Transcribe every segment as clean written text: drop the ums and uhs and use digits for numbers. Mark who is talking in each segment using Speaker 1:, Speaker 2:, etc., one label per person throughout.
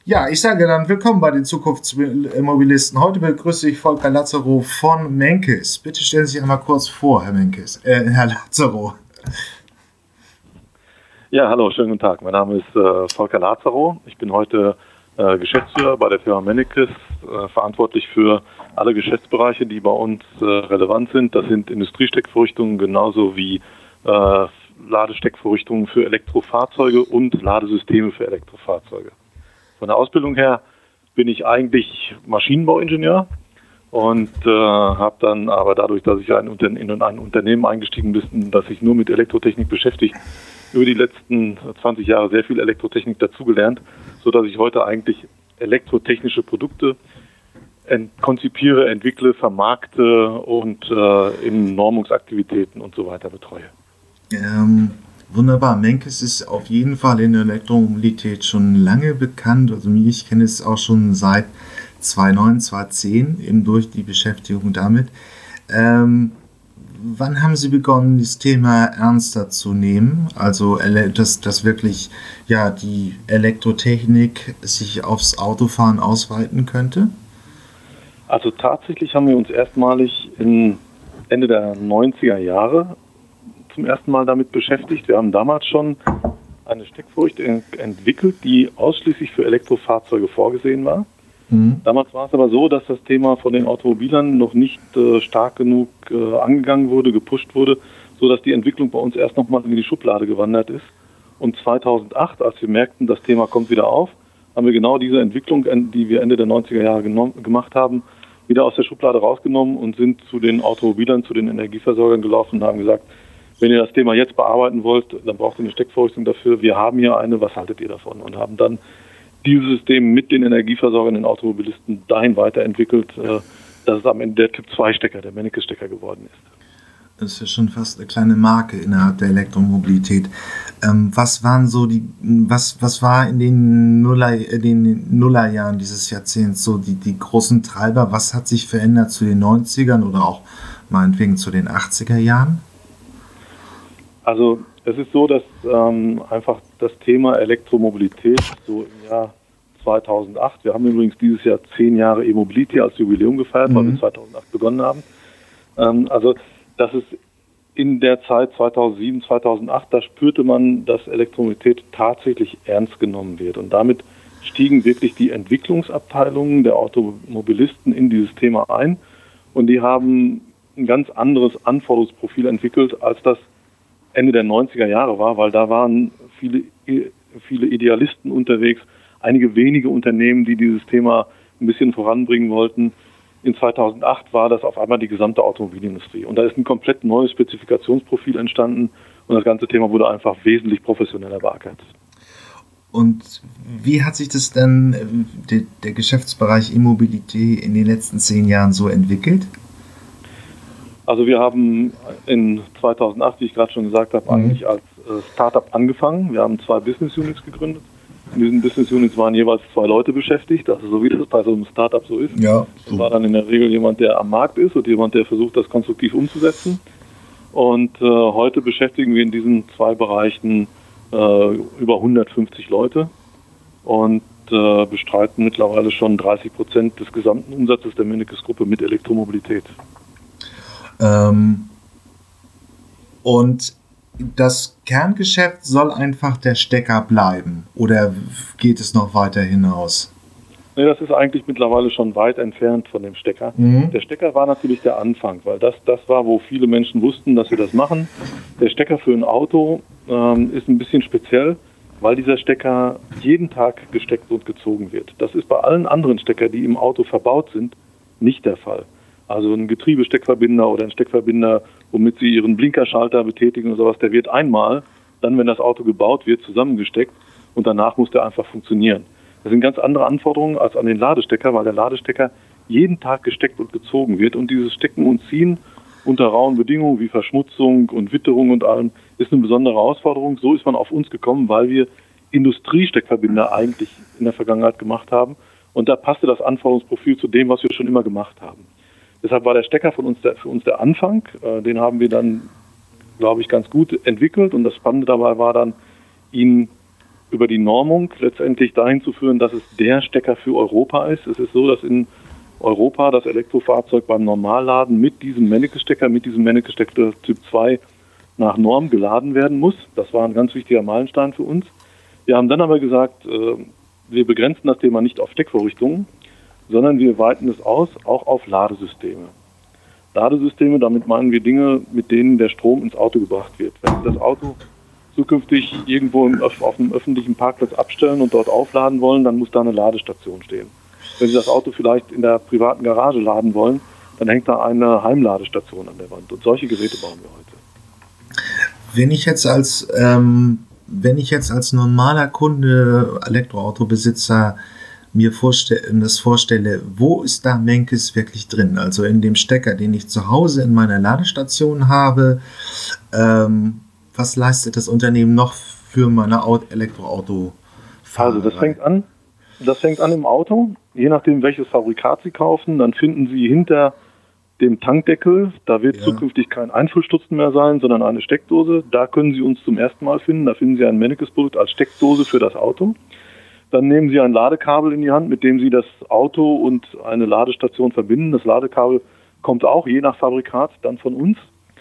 Speaker 1: Ja, ich sage dann willkommen bei den Zukunftsmobilisten. Heute begrüße ich Volker Lazaro von Menkes. Bitte stellen Sie sich einmal kurz vor, Herr Lazaro.
Speaker 2: Ja, hallo, schönen guten Tag. Mein Name ist Volker Lazaro. Ich bin heute Geschäftsführer bei der Firma Menkes, verantwortlich für alle Geschäftsbereiche, die bei uns relevant sind. Das sind Industriesteckvorrichtungen genauso wie Ladesteckvorrichtungen für Elektrofahrzeuge und Ladesysteme für Elektrofahrzeuge. Von der Ausbildung her bin ich eigentlich Maschinenbauingenieur und habe dann aber dadurch, dass ich in ein Unternehmen eingestiegen bin, das sich nur mit Elektrotechnik beschäftigt, über die letzten 20 Jahre sehr viel Elektrotechnik dazugelernt, sodass ich heute eigentlich elektrotechnische Produkte konzipiere, entwickle, vermarkte und in Normungsaktivitäten und so weiter betreue.
Speaker 1: Wunderbar. Menkes ist auf jeden Fall in der Elektromobilität schon lange bekannt. Also ich kenne es auch schon seit 2009, 2010, eben durch die Beschäftigung damit. Wann haben Sie begonnen, das Thema ernster zu nehmen? Also, dass wirklich die Elektrotechnik sich aufs Autofahren ausweiten könnte?
Speaker 2: Also tatsächlich haben wir uns erstmalig Ende der 90er Jahre zum ersten Mal damit beschäftigt. Wir haben damals schon eine Steckvorricht entwickelt, die ausschließlich für Elektrofahrzeuge vorgesehen war. Damals war es aber so, dass das Thema von den Automobilern noch nicht stark genug angegangen wurde, gepusht wurde, sodass die Entwicklung bei uns erst nochmal in die Schublade gewandert ist. Und 2008, als wir merkten, das Thema kommt wieder auf, haben wir genau diese Entwicklung, die wir Ende der 90er Jahre gemacht haben, wieder aus der Schublade rausgenommen und sind zu den Automobilern, zu den Energieversorgern gelaufen und haben gesagt, wenn ihr das Thema jetzt bearbeiten wollt, dann braucht ihr eine Steckvorrichtung dafür. Wir haben hier eine, was haltet ihr davon? Und haben dann dieses System mit den Energieversorgern, den Automobilisten dahin weiterentwickelt, dass es am Ende der Typ-2-Stecker, der Menkes-Stecker geworden ist.
Speaker 1: Das ist ja schon fast eine kleine Marke innerhalb der Elektromobilität. Was war in den Nullerjahren dieses Jahrzehnts so die großen Treiber? Was hat sich verändert zu den 90ern oder auch meinetwegen zu den 80er Jahren?
Speaker 2: Also es ist so, dass einfach das Thema Elektromobilität so im Jahr 2008, wir haben übrigens dieses Jahr 10 Jahre E-Mobility als Jubiläum gefeiert, weil wir 2008 begonnen haben. Also dass es in der Zeit 2007, 2008, da spürte man, dass Elektromobilität tatsächlich ernst genommen wird. Und damit stiegen wirklich die Entwicklungsabteilungen der Automobilisten in dieses Thema ein. Und die haben ein ganz anderes Anforderungsprofil entwickelt, als das Ende der 90er Jahre war, weil da waren viele Idealisten unterwegs, einige wenige Unternehmen, die dieses Thema ein bisschen voranbringen wollten. In 2008 war das auf einmal die gesamte Automobilindustrie. Und da ist ein komplett neues Spezifikationsprofil entstanden und das ganze Thema wurde einfach wesentlich professioneller beackert.
Speaker 1: Und wie hat sich das dann, der Geschäftsbereich E-Mobilität in den letzten 10 Jahren so entwickelt?
Speaker 2: Also wir haben in 2008, wie ich gerade schon gesagt habe, eigentlich als Startup angefangen. Wir haben 2 Business Units gegründet. In diesen Business Units waren jeweils 2 Leute beschäftigt, also so wie das bei so einem Startup so ist. Ja, so. Das war dann in der Regel jemand, der am Markt ist und jemand, der versucht, das konstruktiv umzusetzen. Und heute beschäftigen wir in diesen 2 Bereichen über 150 Leute und bestreiten mittlerweile schon 30% des gesamten Umsatzes der Menkes-Gruppe mit Elektromobilität.
Speaker 1: Und das Kerngeschäft soll einfach der Stecker bleiben oder geht es noch weiter hinaus?
Speaker 2: Nee, das ist eigentlich mittlerweile schon weit entfernt von dem Stecker. Der Stecker war natürlich der Anfang, weil das war, wo viele Menschen wussten, dass wir das machen. Der Stecker für ein Auto ist ein bisschen speziell, weil dieser Stecker jeden Tag gesteckt und gezogen wird. Das ist bei allen anderen Steckern, die im Auto verbaut sind, nicht der Fall. Also ein Getriebesteckverbinder oder ein Steckverbinder, womit Sie Ihren Blinkerschalter betätigen oder sowas, der wird einmal, dann wenn das Auto gebaut wird, zusammengesteckt und danach muss der einfach funktionieren. Das sind ganz andere Anforderungen als an den Ladestecker, weil der Ladestecker jeden Tag gesteckt und gezogen wird und dieses Stecken und Ziehen unter rauen Bedingungen wie Verschmutzung und Witterung und allem ist eine besondere Herausforderung. So ist man auf uns gekommen, weil wir Industriesteckverbinder eigentlich in der Vergangenheit gemacht haben und da passte das Anforderungsprofil zu dem, was wir schon immer gemacht haben. Deshalb war der Stecker für uns der Anfang. Den haben wir dann, glaube ich, ganz gut entwickelt. Und das Spannende dabei war dann, ihn über die Normung letztendlich dahin zu führen, dass es der Stecker für Europa ist. Es ist so, dass in Europa das Elektrofahrzeug beim Normalladen mit diesem Menneke-Stecker, Typ 2 nach Norm geladen werden muss. Das war ein ganz wichtiger Meilenstein für uns. Wir haben dann aber gesagt, wir begrenzen das Thema nicht auf Steckvorrichtungen, sondern wir weiten es aus, auch auf Ladesysteme. Ladesysteme, damit meinen wir Dinge, mit denen der Strom ins Auto gebracht wird. Wenn Sie das Auto zukünftig irgendwo auf einem öffentlichen Parkplatz abstellen und dort aufladen wollen, dann muss da eine Ladestation stehen. Wenn Sie das Auto vielleicht in der privaten Garage laden wollen, dann hängt da eine Heimladestation an der Wand. Und solche Geräte bauen wir heute.
Speaker 1: Wenn ich jetzt als normaler Kunde, Elektroautobesitzer, mir vorstelle, wo ist da Menkes wirklich drin? Also in dem Stecker, den ich zu Hause in meiner Ladestation habe. Was leistet das Unternehmen noch für meine Elektroauto?
Speaker 2: Also das fängt an im Auto. Je nachdem, welches Fabrikat Sie kaufen, dann finden Sie hinter dem Tankdeckel, da wird zukünftig kein Einfüllstutzen mehr sein, sondern eine Steckdose. Da können Sie uns zum ersten Mal finden. Da finden Sie ein Mennekes-Produkt als Steckdose für das Auto. Dann nehmen Sie ein Ladekabel in die Hand, mit dem Sie das Auto und eine Ladestation verbinden. Das Ladekabel kommt auch je nach Fabrikat dann von uns.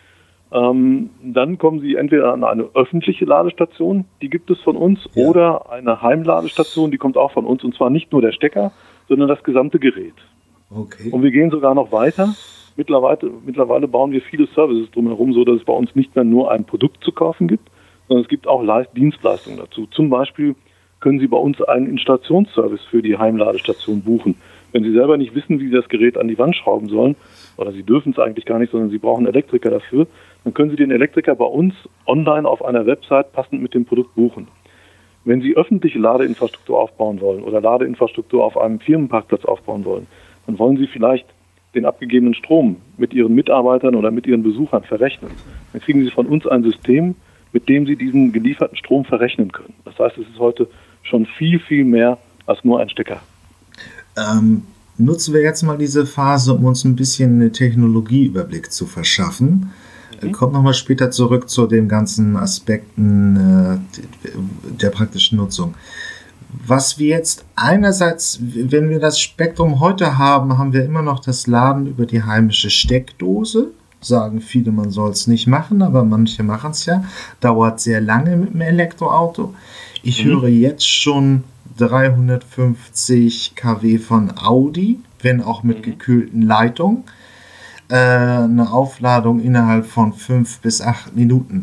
Speaker 2: Dann kommen Sie entweder an eine öffentliche Ladestation, die gibt es von uns, oder eine Heimladestation, die kommt auch von uns. Und zwar nicht nur der Stecker, sondern das gesamte Gerät.
Speaker 1: Okay.
Speaker 2: Und wir gehen sogar noch weiter. Mittlerweile bauen wir viele Services drumherum, so dass es bei uns nicht mehr nur ein Produkt zu kaufen gibt, sondern es gibt auch Dienstleistungen dazu. Zum Beispiel können Sie bei uns einen Installationsservice für die Heimladestation buchen. Wenn Sie selber nicht wissen, wie Sie das Gerät an die Wand schrauben sollen, oder Sie dürfen es eigentlich gar nicht, sondern Sie brauchen einen Elektriker dafür, dann können Sie den Elektriker bei uns online auf einer Website passend mit dem Produkt buchen. Wenn Sie öffentliche Ladeinfrastruktur aufbauen wollen oder Ladeinfrastruktur auf einem Firmenparkplatz aufbauen wollen, dann wollen Sie vielleicht den abgegebenen Strom mit Ihren Mitarbeitern oder mit Ihren Besuchern verrechnen. Dann kriegen Sie von uns ein System, mit dem Sie diesen gelieferten Strom verrechnen können. Das heißt, es ist heute schon viel, viel mehr als nur ein Stecker.
Speaker 1: Nutzen wir jetzt mal diese Phase, um uns ein bisschen einen Technologieüberblick zu verschaffen. Kommt nochmal später zurück zu den ganzen Aspekten der praktischen Nutzung. Was wir jetzt einerseits, wenn wir das Spektrum heute haben, haben wir immer noch das Laden über die heimische Steckdose. Sagen viele, man soll es nicht machen, aber manche machen es ja. Dauert sehr lange mit dem Elektroauto. Ich höre jetzt schon 350 kW von Audi, wenn auch mit gekühlten Leitungen. Eine Aufladung innerhalb von 5 bis 8 Minuten.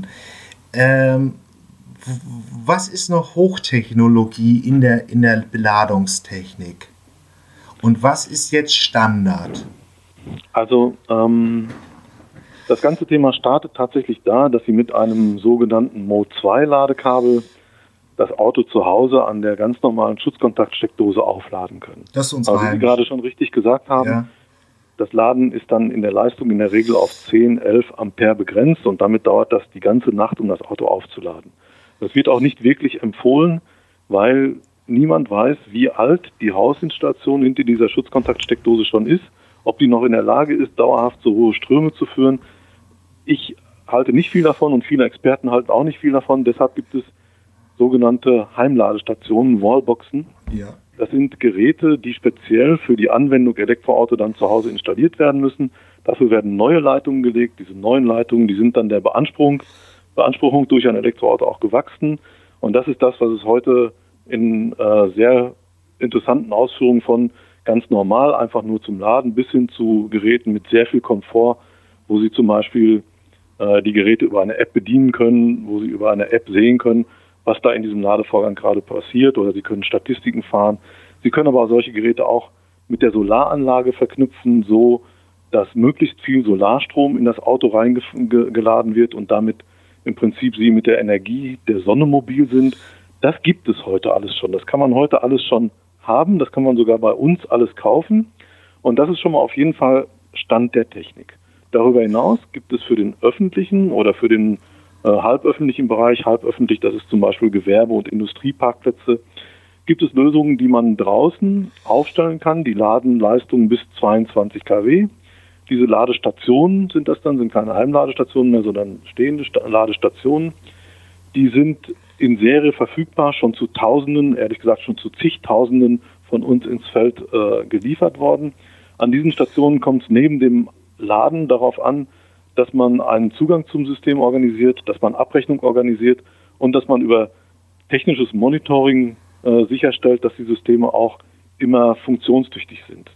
Speaker 1: Was ist noch Hochtechnologie in der Beladungstechnik? Und was ist jetzt Standard?
Speaker 2: Also das ganze Thema startet tatsächlich da, dass Sie mit einem sogenannten Mode 2 Ladekabel das Auto zu Hause an der ganz normalen Schutzkontaktsteckdose aufladen können.
Speaker 1: Das ist uns
Speaker 2: wie Sie gerade schon richtig gesagt haben, das Laden ist dann in der Leistung in der Regel auf 10, 11 Ampere begrenzt und damit dauert das die ganze Nacht, um das Auto aufzuladen. Das wird auch nicht wirklich empfohlen, weil niemand weiß, wie alt die Hausinstallation hinter dieser Schutzkontaktsteckdose schon ist, ob die noch in der Lage ist, dauerhaft so hohe Ströme zu führen. Ich halte nicht viel davon und viele Experten halten auch nicht viel davon. Deshalb gibt es sogenannte Heimladestationen, Wallboxen.
Speaker 1: Ja.
Speaker 2: Das sind Geräte, die speziell für die Anwendung Elektroauto dann zu Hause installiert werden müssen. Dafür werden neue Leitungen gelegt. Diese neuen Leitungen, die sind dann der Beanspruchung durch ein Elektroauto auch gewachsen. Und das ist das, was es heute in sehr interessanten Ausführungen von ganz normal, einfach nur zum Laden, bis hin zu Geräten mit sehr viel Komfort, wo Sie zum Beispiel die Geräte über eine App bedienen können, wo Sie über eine App sehen können, was da in diesem Ladevorgang gerade passiert, oder Sie können Statistiken fahren. Sie können aber solche Geräte auch mit der Solaranlage verknüpfen, so dass möglichst viel Solarstrom in das Auto reingeladen wird und damit im Prinzip Sie mit der Energie der Sonne mobil sind. Das gibt es heute alles schon. Das kann man heute alles schon haben. Das kann man sogar bei uns alles kaufen. Und das ist schon mal auf jeden Fall Stand der Technik. Darüber hinaus gibt es für den öffentlichen oder für den halböffentlichen Bereich, halböffentlich, das ist zum Beispiel Gewerbe- und Industrieparkplätze, gibt es Lösungen, die man draußen aufstellen kann. Die laden Leistungen bis 22 kW. Diese Ladestationen sind keine Heimladestationen mehr, sondern stehende Ladestationen. Die sind in Serie verfügbar, schon zu Tausenden, ehrlich gesagt schon zu zigtausenden von uns ins Feld geliefert worden. An diesen Stationen kommt es neben dem Laden darauf an, dass man einen Zugang zum System organisiert, dass man Abrechnung organisiert und dass man über technisches Monitoring sicherstellt, dass die Systeme auch immer funktionstüchtig sind.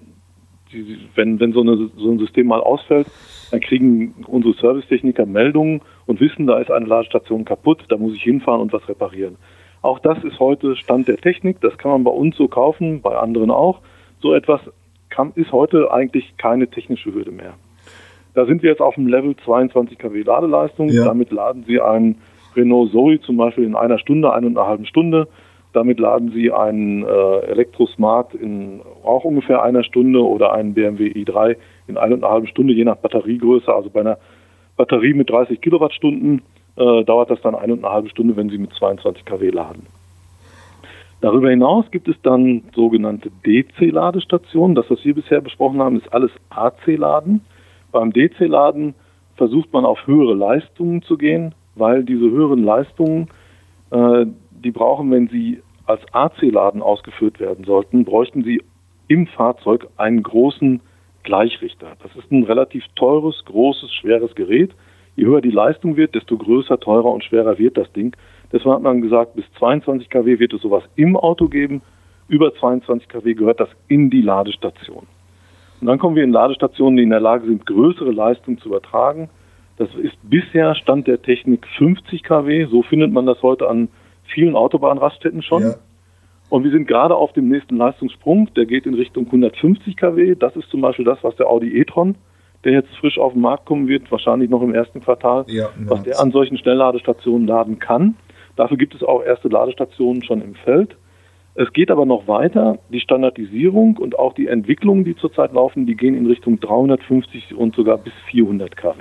Speaker 2: Wenn so ein System mal ausfällt, dann kriegen unsere Servicetechniker Meldungen und wissen, da ist eine Ladestation kaputt, da muss ich hinfahren und was reparieren. Auch das ist heute Stand der Technik, das kann man bei uns so kaufen, bei anderen auch. So etwas ist heute eigentlich keine technische Hürde mehr. Da sind wir jetzt auf dem Level 22 kW Ladeleistung, Damit laden Sie einen Renault Zoe zum Beispiel in einer Stunde, 1,5 Stunde. Damit laden Sie einen Elektrosmart in auch ungefähr einer Stunde oder einen BMW i3 in 1,5 Stunde, je nach Batteriegröße. Also bei einer Batterie mit 30 Kilowattstunden dauert das dann 1,5 Stunde, wenn Sie mit 22 kW laden. Darüber hinaus gibt es dann sogenannte DC-Ladestationen. Das, was wir bisher besprochen haben, ist alles AC-Laden. Beim DC-Laden versucht man auf höhere Leistungen zu gehen, weil diese höheren Leistungen, die brauchen, wenn sie als AC-Laden ausgeführt werden sollten, bräuchten sie im Fahrzeug einen großen Gleichrichter. Das ist ein relativ teures, großes, schweres Gerät. Je höher die Leistung wird, desto größer, teurer und schwerer wird das Ding. Deshalb hat man gesagt, bis 22 kW wird es sowas im Auto geben. Über 22 kW gehört das in die Ladestation. Und dann kommen wir in Ladestationen, die in der Lage sind, größere Leistungen zu übertragen. Das ist bisher Stand der Technik 50 kW. So findet man das heute an vielen Autobahnraststätten schon. Ja. Und wir sind gerade auf dem nächsten Leistungssprung. Der geht in Richtung 150 kW. Das ist zum Beispiel das, was der Audi e-tron, der jetzt frisch auf den Markt kommen wird, wahrscheinlich noch im ersten Quartal, was der an solchen Schnellladestationen laden kann. Dafür gibt es auch erste Ladestationen schon im Feld. Es geht aber noch weiter. Die Standardisierung und auch die Entwicklungen, die zurzeit laufen, die gehen in Richtung 350 und sogar bis 400 kW.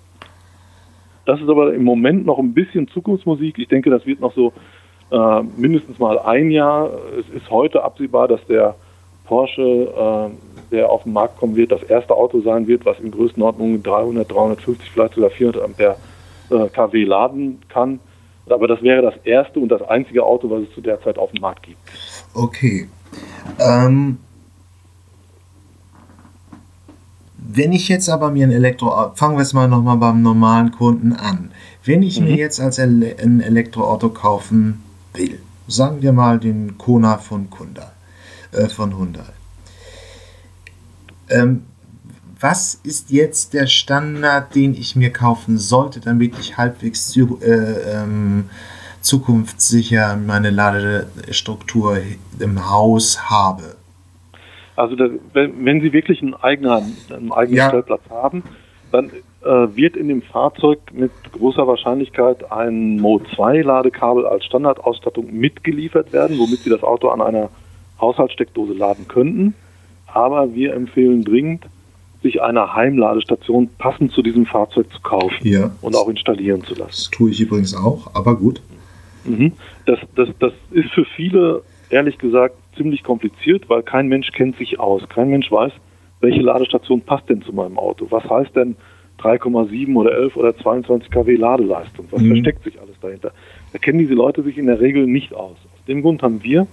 Speaker 2: Das ist aber im Moment noch ein bisschen Zukunftsmusik. Ich denke, das wird noch so mindestens mal ein Jahr. Es ist heute absehbar, dass der Porsche, der auf den Markt kommen wird, das erste Auto sein wird, was in Größenordnung 300, 350, vielleicht sogar 400 Ampere kW laden kann. Aber das wäre das erste und das einzige Auto, was es zu der Zeit auf dem Markt gibt.
Speaker 1: Okay. Wenn ich jetzt aber mir fangen wir jetzt mal nochmal beim normalen Kunden an. Wenn ich mir jetzt ein Elektroauto kaufen will, sagen wir mal den Kona von Hyundai. Was ist jetzt der Standard, den ich mir kaufen sollte, damit ich halbwegs zukunftssicher meine Ladestruktur im Haus habe?
Speaker 2: Also wenn Sie wirklich einen eigenen Stellplatz haben, dann wird in dem Fahrzeug mit großer Wahrscheinlichkeit ein Mode 2 Ladekabel als Standardausstattung mitgeliefert werden, womit Sie das Auto an einer Haushaltssteckdose laden könnten. Aber wir empfehlen dringend, sich eine Heimladestation passend zu diesem Fahrzeug zu kaufen und auch installieren zu lassen.
Speaker 1: Das tue ich übrigens auch, aber gut.
Speaker 2: Das ist für viele, ehrlich gesagt, ziemlich kompliziert, weil kein Mensch kennt sich aus. Kein Mensch weiß, welche Ladestation passt denn zu meinem Auto. Was heißt denn 3,7 oder 11 oder 22 kW Ladeleistung? Was versteckt sich alles dahinter? Da kennen diese Leute sich in der Regel nicht aus. Aus dem Grund haben wir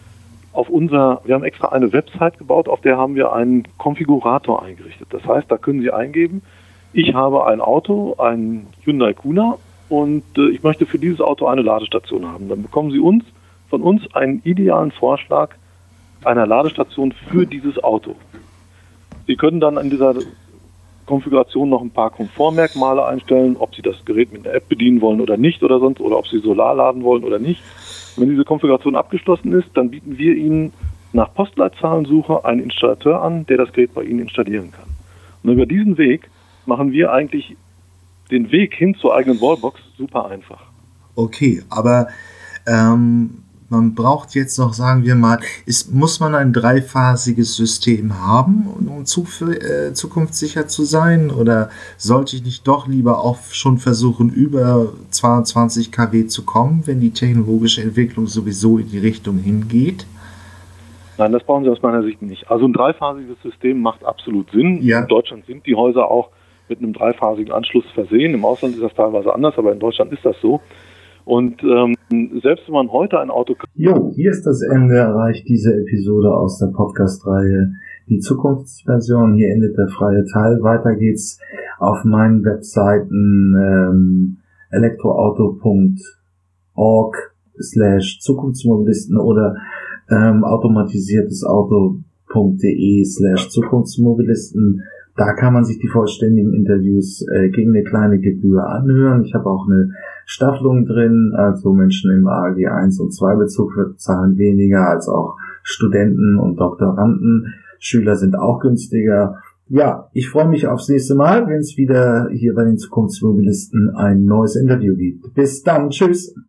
Speaker 2: haben extra eine Website gebaut, auf der haben wir einen Konfigurator eingerichtet. Das heißt, da können Sie eingeben, ich habe ein Auto, ein Hyundai Kona und ich möchte für dieses Auto eine Ladestation haben. Dann bekommen Sie von uns einen idealen Vorschlag einer Ladestation für dieses Auto. Sie können dann an dieser Konfiguration noch ein paar Komfortmerkmale einstellen, ob Sie das Gerät mit einer App bedienen wollen oder nicht oder sonst, oder ob Sie Solar laden wollen oder nicht. Wenn diese Konfiguration abgeschlossen ist, dann bieten wir Ihnen nach Postleitzahlensuche einen Installateur an, der das Gerät bei Ihnen installieren kann. Und über diesen Weg machen wir eigentlich den Weg hin zur eigenen Wallbox super einfach.
Speaker 1: Okay, aber man braucht jetzt noch, sagen wir mal, muss man ein dreiphasiges System haben, um zukunftssicher zu sein? Oder sollte ich nicht doch lieber auch schon versuchen, über 22 kW zu kommen, wenn die technologische Entwicklung sowieso in die Richtung hingeht?
Speaker 2: Nein, das brauchen Sie aus meiner Sicht nicht. Also ein dreiphasiges System macht absolut Sinn. Ja. In Deutschland sind die Häuser auch mit einem dreiphasigen Anschluss versehen. Im Ausland ist das teilweise anders, aber in Deutschland ist das so. Und selbst wenn man heute ein Auto...
Speaker 1: Jo, hier ist das Ende erreicht diese Episode aus der Podcast-Reihe Die Zukunftsversion. Hier endet der freie Teil. Weiter geht's auf meinen Webseiten elektroauto.org/Zukunftsmobilisten oder automatisiertesauto.de/Zukunftsmobilisten. Da kann man sich die vollständigen Interviews gegen eine kleine Gebühr anhören. Ich habe auch eine Staffelung drin, also Menschen im AG 1 und 2 Bezug zahlen weniger als auch Studenten und Doktoranden. Schüler sind auch günstiger. Ja, ich freue mich aufs nächste Mal, wenn es wieder hier bei den Zukunftsmobilisten ein neues Interview gibt. Bis dann, tschüss!